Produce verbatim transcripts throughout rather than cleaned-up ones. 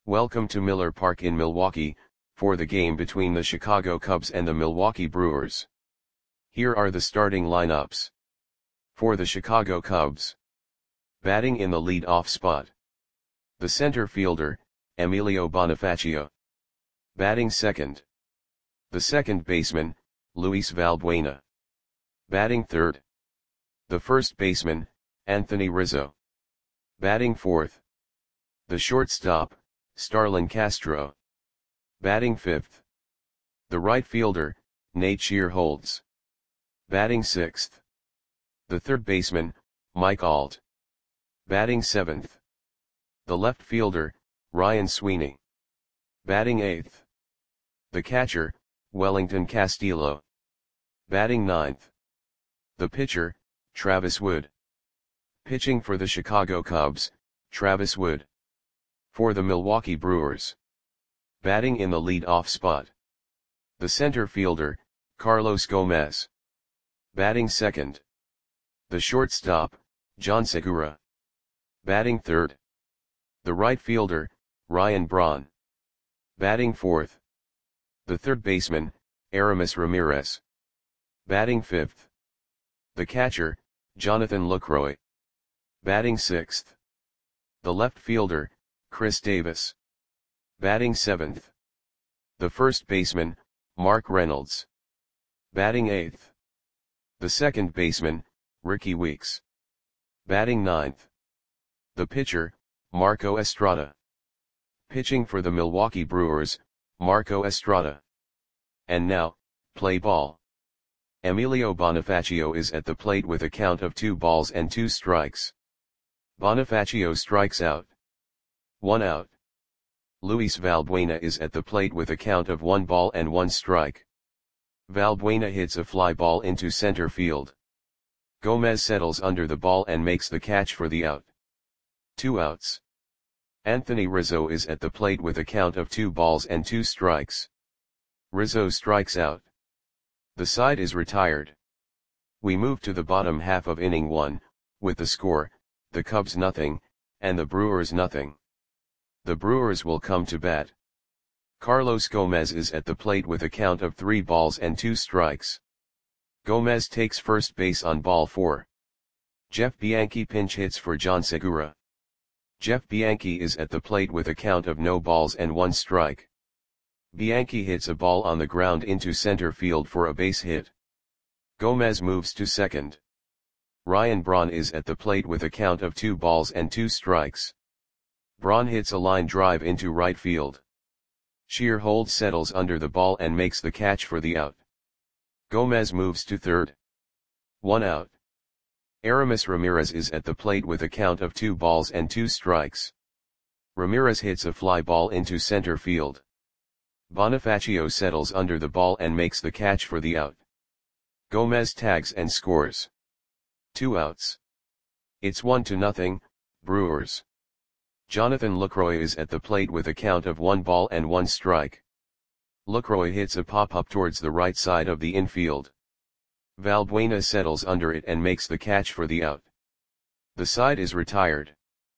Welcome to Miller Park in Milwaukee, for the game between the Chicago Cubs and the Milwaukee Brewers. Here are the starting lineups. For the Chicago Cubs. Batting in the lead-off spot. The center fielder, Emilio Bonifacio. Batting second. The second baseman, Luis Valbuena. Batting third. The first baseman, Anthony Rizzo. Batting fourth. The shortstop, Starlin Castro. Batting fifth. The right fielder, Nate Shearholtz. Batting sixth. The third baseman, Mike Alt. Batting seventh. The left fielder, Ryan Sweeney. Batting eighth. The catcher, Wellington Castillo. Batting ninth. The pitcher, Travis Wood. Pitching for the Chicago Cubs, Travis Wood. For the Milwaukee Brewers. Batting in the lead-off spot. The center fielder, Carlos Gomez. Batting second. The shortstop, John Segura. Batting third. The right fielder, Ryan Braun. Batting fourth. The third baseman, Aramis Ramirez. Batting fifth. The catcher, Jonathan Lucroy. Batting sixth. The left fielder, Chris Davis. Batting seventh. The first baseman, Mark Reynolds. Batting eighth. The second baseman, Ricky Weeks. Batting ninth. The pitcher, Marco Estrada. Pitching for the Milwaukee Brewers, Marco Estrada. And now, play ball. Emilio Bonifacio is at the plate with a count of two balls and two strikes. Bonifacio strikes out. One out. Luis Valbuena is at the plate with a count of one ball and one strike. Valbuena hits a fly ball into center field. Gomez settles under the ball and makes the catch for the out. Two outs. Anthony Rizzo is at the plate with a count of two balls and two strikes. Rizzo strikes out. The side is retired. We move to the bottom half of inning one, with the score, the Cubs nothing, and the Brewers nothing. The Brewers will come to bat. Carlos Gomez is at the plate with a count of three balls and two strikes. Gomez takes first base on ball four. Jeff Bianchi pinch hits for John Segura. Jeff Bianchi is at the plate with a count of no balls and one strike. Bianchi hits a ball on the ground into center field for a base hit. Gomez moves to second. Ryan Braun is at the plate with a count of two balls and two strikes. Braun hits a line drive into right field. Shearholtz settles under the ball and makes the catch for the out. Gomez moves to third. One out. Aramis Ramirez is at the plate with a count of two balls and two strikes. Ramirez hits a fly ball into center field. Bonifacio settles under the ball and makes the catch for the out. Gomez tags and scores. Two outs. It's one to nothing, Brewers. Jonathan Lucroy is at the plate with a count of one ball and one strike. Lucroy hits a pop-up towards the right side of the infield. Valbuena settles under it and makes the catch for the out. The side is retired.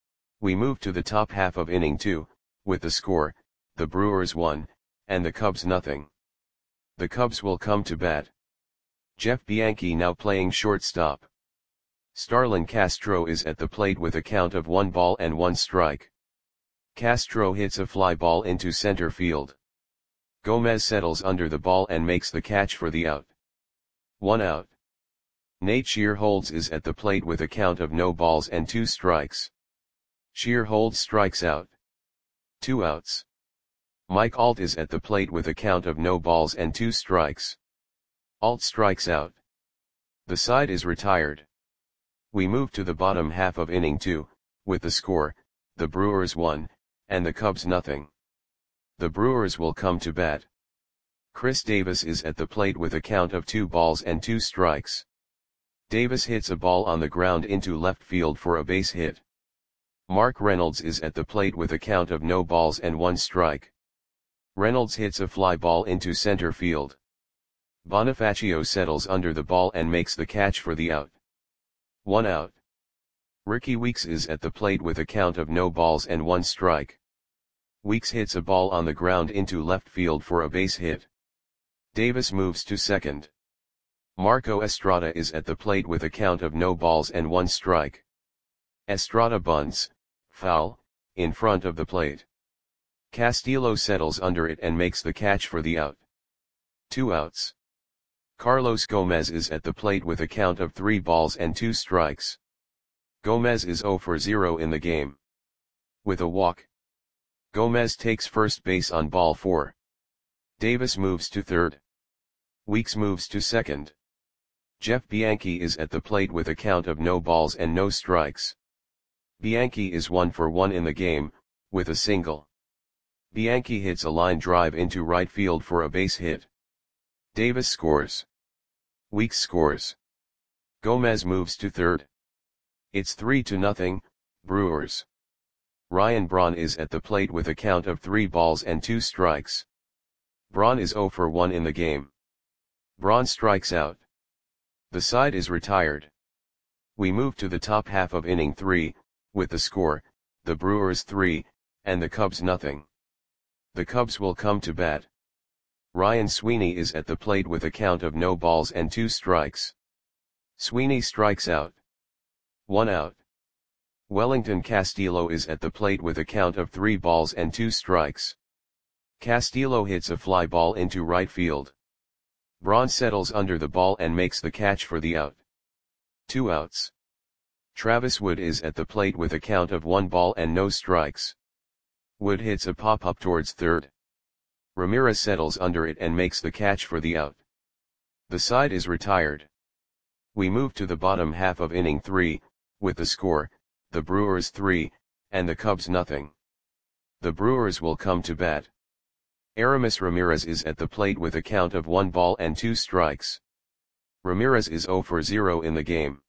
We move to the top half of inning two, with the score, the Brewers one, and the Cubs nothing. The Cubs will come to bat. Jeff Bianchi now playing shortstop. Starlin Castro is at the plate with a count of one ball and one strike. Castro hits a fly ball into center field. Gomez settles under the ball and makes the catch for the out. One out. Nate Shearholtz is at the plate with a count of no balls and two strikes. Shearholtz strikes out. Two outs. Mike Alt is at the plate with a count of no balls and two strikes. Alt strikes out. The side is retired. We move to the bottom half of inning two, with the score, the Brewers one, and the Cubs nothing. The Brewers will come to bat. Chris Davis is at the plate with a count of two balls and two strikes. Davis hits a ball on the ground into left field for a base hit. Mark Reynolds is at the plate with a count of no balls and one strike. Reynolds hits a fly ball into center field. Bonifacio settles under the ball and makes the catch for the out. One out. Ricky Weeks is at the plate with a count of no balls and one strike. Weeks hits a ball on the ground into left field for a base hit. Davis moves to second. Marco Estrada is at the plate with a count of no balls and one strike. Estrada bunts, foul, in front of the plate. Castillo settles under it and makes the catch for the out. Two outs. Carlos Gomez is at the plate with a count of three balls and two strikes. Gomez is zero for zero in the game. With a walk, Gomez takes first base on ball four. Davis moves to third. Weeks moves to second. Jeff Bianchi is at the plate with a count of no balls and no strikes. Bianchi is one for one in the game, with a single. Bianchi hits a line drive into right field for a base hit. Davis scores. Weeks scores. Gomez moves to third. It's three to nothing, Brewers. Ryan Braun is at the plate with a count of three balls and two strikes. Braun is zero for one in the game. Braun strikes out. The side is retired. We move to the top half of inning three, with the score, the Brewers three, and the Cubs nothing. The Cubs will come to bat. Ryan Sweeney is at the plate with a count of no balls and two strikes. Sweeney strikes out. One out. Wellington Castillo is at the plate with a count of three balls and two strikes. Castillo hits a fly ball into right field. Braun settles under the ball and makes the catch for the out. Two outs. Travis Wood is at the plate with a count of one ball and no strikes. Wood hits a pop-up towards third. Ramirez settles under it and makes the catch for the out. The side is retired. We move to the bottom half of inning three, with the score, the Brewers three, and the Cubs nothing. The Brewers will come to bat. Aramis Ramirez is at the plate with a count of one ball and two strikes. Ramirez is zero for zero in the game.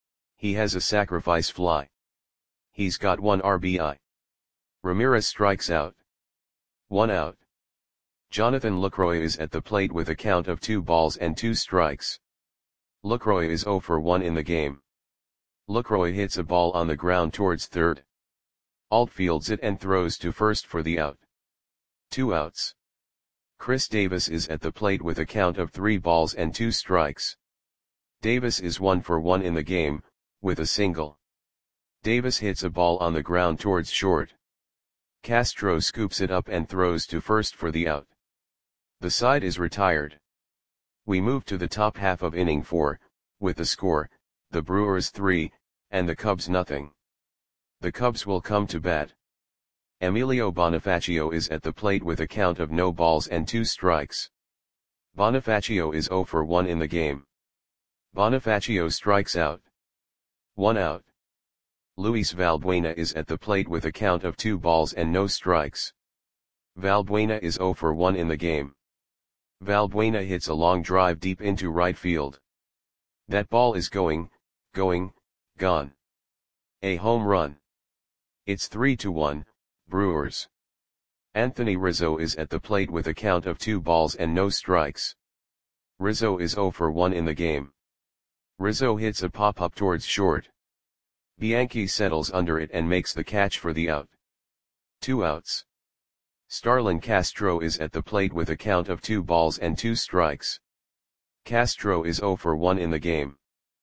He has a sacrifice fly. He's got one R B I. Ramirez strikes out. One out. Jonathan Lucroy is at the plate with a count of two balls and two strikes. Lucroy is zero for one in the game. Lucroy hits a ball on the ground towards third. Alt fields it and throws to first for the out. Two outs. Chris Davis is at the plate with a count of three balls and two strikes. Davis is one for one in the game, with a single. Davis hits a ball on the ground towards short. Castro scoops it up and throws to first for the out. The side is retired. We move to the top half of inning four, with the score, the Brewers three, and the Cubs nothing. The Cubs will come to bat. Emilio Bonifacio is at the plate with a count of no balls and two strikes. Bonifacio is zero for one in the game. Bonifacio strikes out. One out. Luis Valbuena is at the plate with a count of two balls and no strikes. Valbuena is zero for one in the game. Valbuena hits a long drive deep into right field. That ball is going, going, gone. A home run. It's three to one, Brewers. Anthony Rizzo is at the plate with a count of two balls and no strikes. Rizzo is zero for one in the game. Rizzo hits a pop-up towards short. Bianchi settles under it and makes the catch for the out. Two outs. Starlin Castro is at the plate with a count of two balls and two strikes. Castro is zero for one in the game.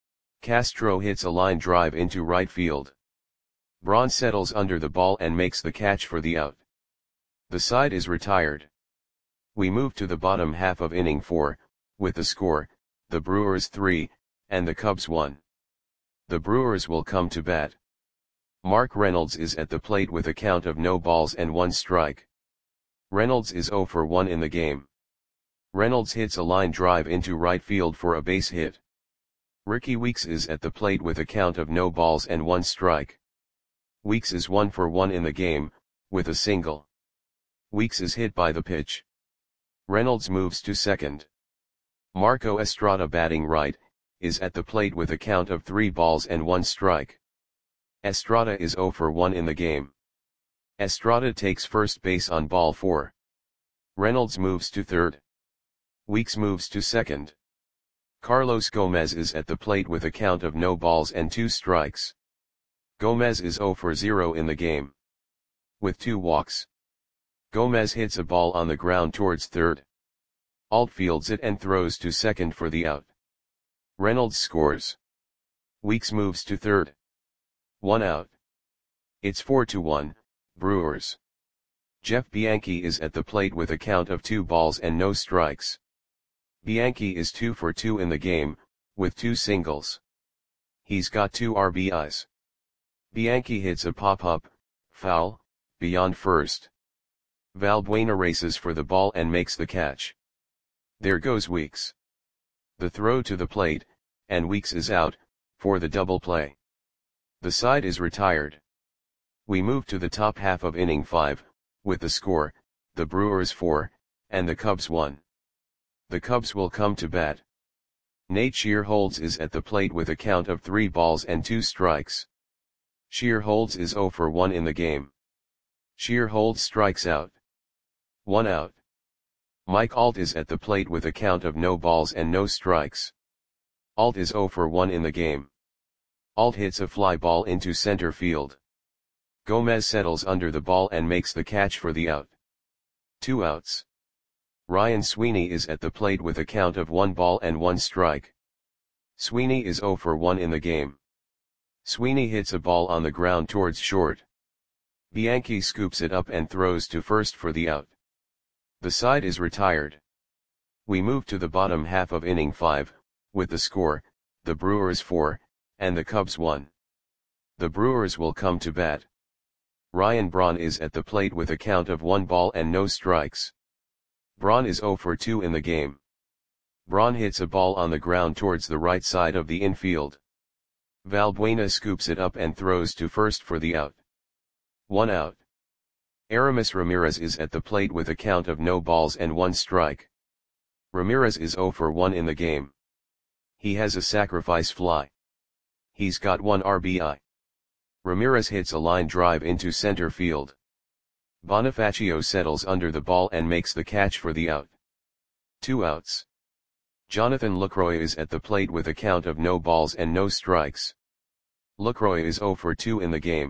Castro hits a line drive into right field. Braun settles under the ball and makes the catch for the out. The side is retired. We move to the bottom half of inning four, with the score, the Brewers three, and the Cubs one. The Brewers will come to bat. Mark Reynolds is at the plate with a count of no balls and one strike. Reynolds is zero for one in the game. Reynolds hits a line drive into right field for a base hit. Ricky Weeks is at the plate with a count of no balls and one strike. Weeks is one for one in the game, with a single. Weeks is hit by the pitch. Reynolds moves to second. Marco Estrada, batting right, is at the plate with a count of three balls and one strike. Estrada is zero for one in the game. Estrada takes first base on ball four. Reynolds moves to third. Weeks moves to second. Carlos Gomez is at the plate with a count of no balls and two strikes. Gomez is zero for zero in the game. With two walks. Gomez hits a ball on the ground towards third. Alt fields it and throws to second for the out. Reynolds scores. Weeks moves to third. One out. It's four to one, Brewers. Jeff Bianchi is at the plate with a count of two balls and no strikes. Bianchi is two for two in the game, with two singles. He's got two R B Is. Bianchi hits a pop-up, foul, beyond first. Valbuena races for the ball and makes the catch. There goes Weeks. The throw to the plate, and Weeks is out, for the double play. The side is retired. We move to the top half of inning five, with the score, the Brewers four, and the Cubs one. The Cubs will come to bat. Nate Shearholtz is at the plate with a count of three balls and two strikes. Shearholtz is zero for one in the game. Shearholtz strikes out. One out. Mike Alt is at the plate with a count of no balls and no strikes. Alt is zero for one in the game. Alt hits a fly ball into center field. Gomez settles under the ball and makes the catch for the out. Two outs. Ryan Sweeney is at the plate with a count of one ball and one strike. Sweeney is zero for one in the game. Sweeney hits a ball on the ground towards short. Bianchi scoops it up and throws to first for the out. The side is retired. We move to the bottom half of inning five, with the score, the Brewers four, and the Cubs one. The Brewers will come to bat. Ryan Braun is at the plate with a count of one ball and no strikes. Braun is zero for two in the game. Braun hits a ball on the ground towards the right side of the infield. Valbuena scoops it up and throws to first for the out. One out. Aramis Ramirez is at the plate with a count of no balls and one strike. Ramirez is zero for one in the game. He has a sacrifice fly. He's got one R B I. Ramirez hits a line drive into center field. Bonifacio settles under the ball and makes the catch for the out. Two outs. Jonathan Lucroy is at the plate with a count of no balls and no strikes. Lucroy is zero for two in the game.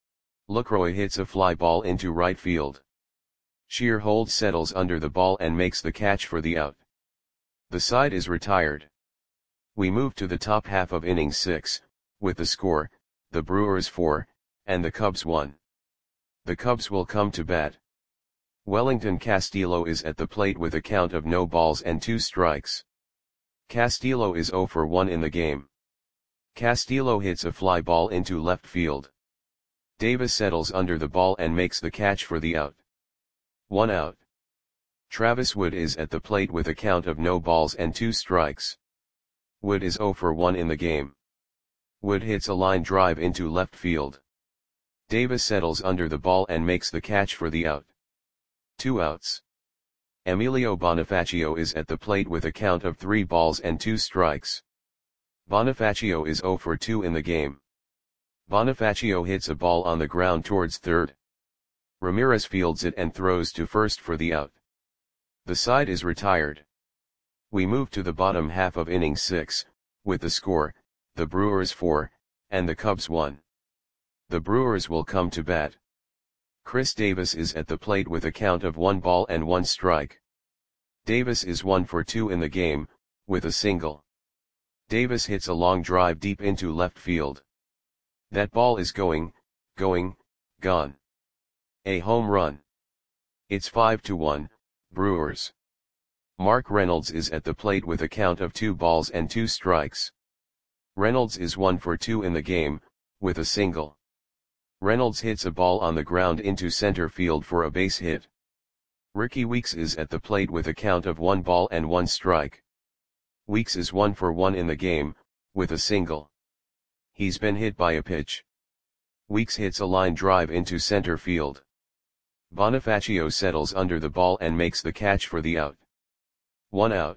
Lucroy hits a fly ball into right field. Shearholtz settles under the ball and makes the catch for the out. The side is retired. We move to the top half of inning six, with the score, the Brewers four, and the Cubs one. The Cubs will come to bat. Wellington Castillo is at the plate with a count of no balls and two strikes. Castillo is zero for one in the game. Castillo hits a fly ball into left field. Davis settles under the ball and makes the catch for the out. One out. Travis Wood is at the plate with a count of no balls and two strikes. Wood is zero for one in the game. Wood hits a line drive into left field. Davis settles under the ball and makes the catch for the out. Two outs. Emilio Bonifacio is at the plate with a count of three balls and two strikes. Bonifacio is zero for two in the game. Bonifacio hits a ball on the ground towards third. Ramirez fields it and throws to first for the out. The side is retired. We move to the bottom half of inning six, with the score, the Brewers four, and the Cubs one. The Brewers will come to bat. Chris Davis is at the plate with a count of one ball and one strike. Davis is one for two in the game, with a single. Davis hits a long drive deep into left field. That ball is going, going, gone. A home run. It's five to one, Brewers. Mark Reynolds is at the plate with a count of two balls and two strikes. Reynolds is one for two in the game, with a single. Reynolds hits a ball on the ground into center field for a base hit. Ricky Weeks is at the plate with a count of one ball and one strike. Weeks is one for one in the game, with a single. He's been hit by a pitch. Weeks hits a line drive into center field. Bonifacio settles under the ball and makes the catch for the out. One out.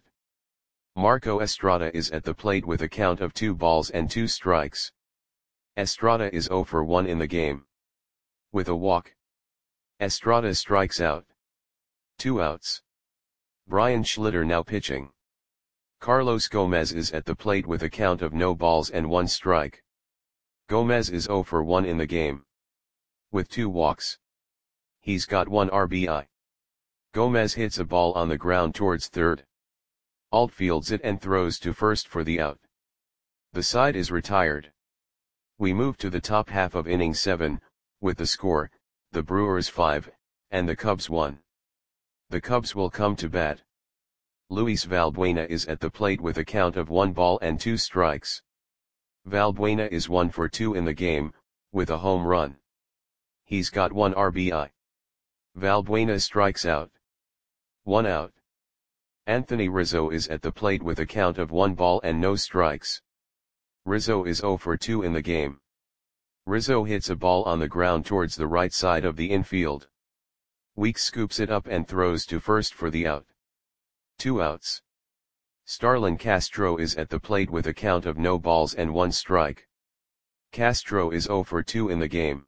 Marco Estrada is at the plate with a count of two balls and two strikes. Estrada is zero for one in the game. With a walk. Estrada strikes out. Two outs. Brian Schlitter now pitching. Carlos Gomez is at the plate with a count of no balls and one strike. Gomez is zero for one in the game. With two walks. He's got one R B I. Gomez hits a ball on the ground towards third. Alt fields it and throws to first for the out. The side is retired. We move to the top half of inning seven, with the score, the Brewers five, and the Cubs one. The Cubs will come to bat. Luis Valbuena is at the plate with a count of one ball and two strikes. Valbuena is one for two in the game, with a home run. He's got one R B I. Valbuena strikes out. One out. Anthony Rizzo is at the plate with a count of one ball and no strikes. Rizzo is zero for two in the game. Rizzo hits a ball on the ground towards the right side of the infield. Weeks scoops it up and throws to first for the out. Two outs. Starlin Castro is at the plate with a count of no balls and one strike. Castro is zero for two in the game.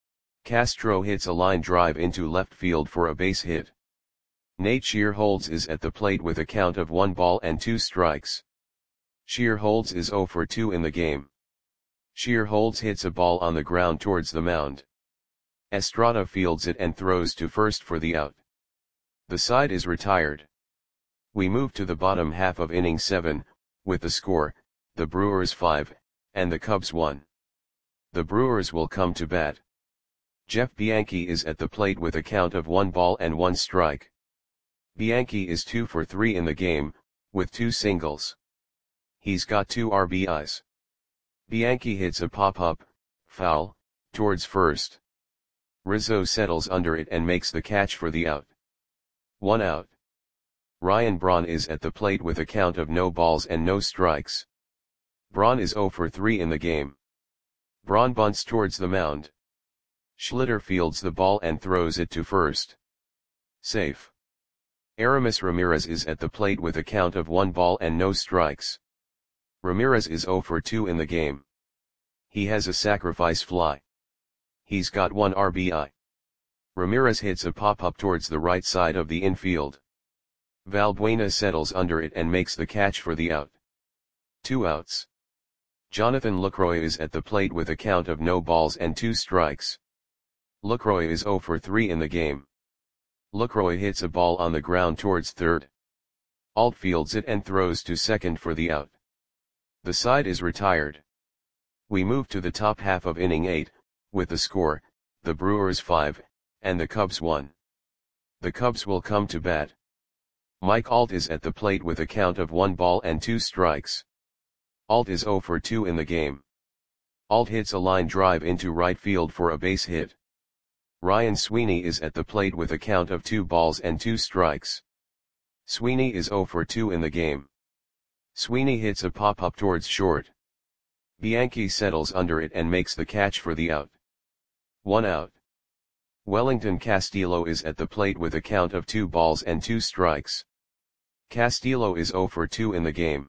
Castro hits a line drive into left field for a base hit. Nate Shearholtz is at the plate with a count of one ball and two strikes. Shearholtz is zero for two in the game. Shearholtz hits a ball on the ground towards the mound. Estrada fields it and throws to first for the out. The side is retired. We move to the bottom half of inning seven, with the score, the Brewers five, and the Cubs one. The Brewers will come to bat. Jeff Bianchi is at the plate with a count of one ball and one strike. Bianchi is two for three in the game, with two singles. He's got two R B Is. Bianchi hits a pop-up, foul, towards first. Rizzo settles under it and makes the catch for the out. One out. Ryan Braun is at the plate with a count of no balls and no strikes. Braun is zero for three in the game. Braun bunts towards the mound. Schlitter fields the ball and throws it to first. Safe. Aramis Ramirez is at the plate with a count of one ball and no strikes. Ramirez is zero for two in the game. He has a sacrifice fly. He's got one R B I. Ramirez hits a pop-up towards the right side of the infield. Valbuena settles under it and makes the catch for the out. Two outs. Jonathan Lucroy is at the plate with a count of no balls and two strikes. Lucroy is zero for three in the game. Lucroy hits a ball on the ground towards third. Alt fields it and throws to second for the out. The side is retired. We move to the top half of inning eight, with the score, the Brewers five, and the Cubs one. The Cubs will come to bat. Mike Alt is at the plate with a count of one ball and two strikes. Alt is zero for two in the game. Alt hits a line drive into right field for a base hit. Ryan Sweeney is at the plate with a count of two balls and two strikes. Sweeney is zero for two in the game. Sweeney hits a pop-up towards short. Bianchi settles under it and makes the catch for the out. One out. Wellington Castillo is at the plate with a count of two balls and two strikes. Castillo is zero for two in the game.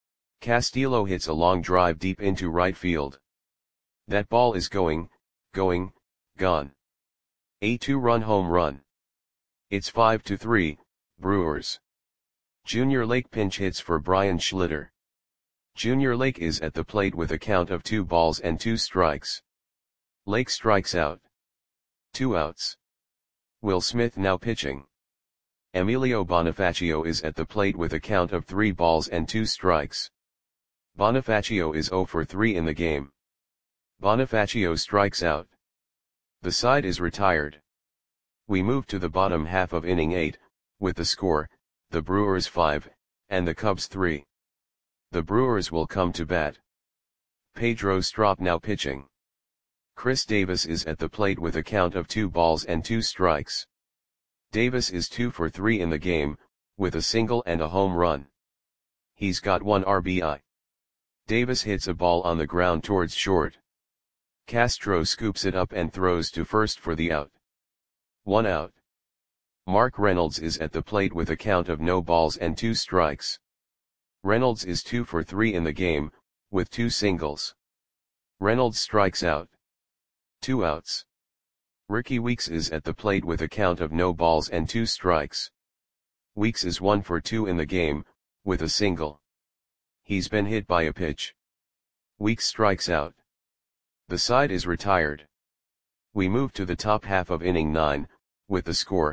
Castillo hits a long drive deep into right field. That ball is going, going, gone. A two-run home run. It's five to three, Brewers. Junior Lake pinch hits for Brian Schlitter. Junior Lake is at the plate with a count of two balls and two strikes. Lake strikes out. Two outs. Will Smith now pitching. Emilio Bonifacio is at the plate with a count of three balls and two strikes. Bonifacio is zero for three in the game. Bonifacio strikes out. The side is retired. We move to the bottom half of inning eight, with the score, the Brewers five, and the Cubs three. The Brewers will come to bat. Pedro Strop now pitching. Chris Davis is at the plate with a count of two balls and two strikes. Davis is two for three in the game, with a single and a home run. He's got one R B I. Davis hits a ball on the ground towards short. Castro scoops it up and throws to first for the out. One out. Mark Reynolds is at the plate with a count of no balls and two strikes. Reynolds is two for three in the game, with two singles. Reynolds strikes out. Two outs. Ricky Weeks is at the plate with a count of no balls and two strikes. Weeks is one for two in the game, with a single. He's been hit by a pitch. Weeks strikes out. The side is retired. We move to the top half of inning nine, with the score,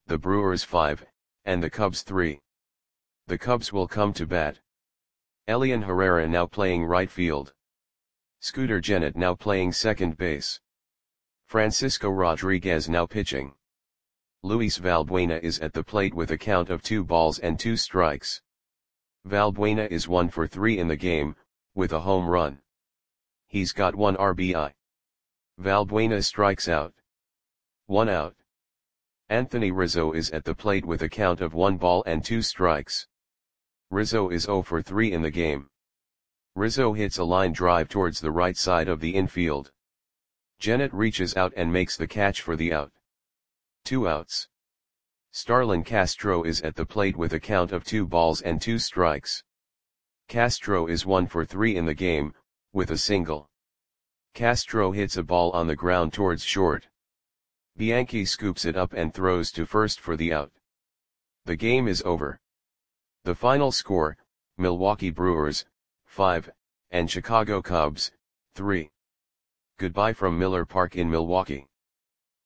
the Brewers five, and the Cubs three. The Cubs will come to bat. Elian Herrera now playing right field. Scooter Gennett now playing second base. Francisco Rodriguez now pitching. Luis Valbuena is at the plate with a count of two balls and two strikes. Valbuena is one for three in the game, with a home run. He's got one R B I. Valbuena strikes out. One out. Anthony Rizzo is at the plate with a count of one ball and two strikes. Rizzo is zero for three in the game. Rizzo hits a line drive towards the right side of the infield. Gennett reaches out and makes the catch for the out. Two outs. Starlin Castro is at the plate with a count of two balls and two strikes. Castro is one for three in the game, with a single. Castro hits a ball on the ground towards short. Bianchi scoops it up and throws to first for the out. The game is over. The final score, Milwaukee Brewers, five, and Chicago Cubs, three. Goodbye from Miller Park in Milwaukee.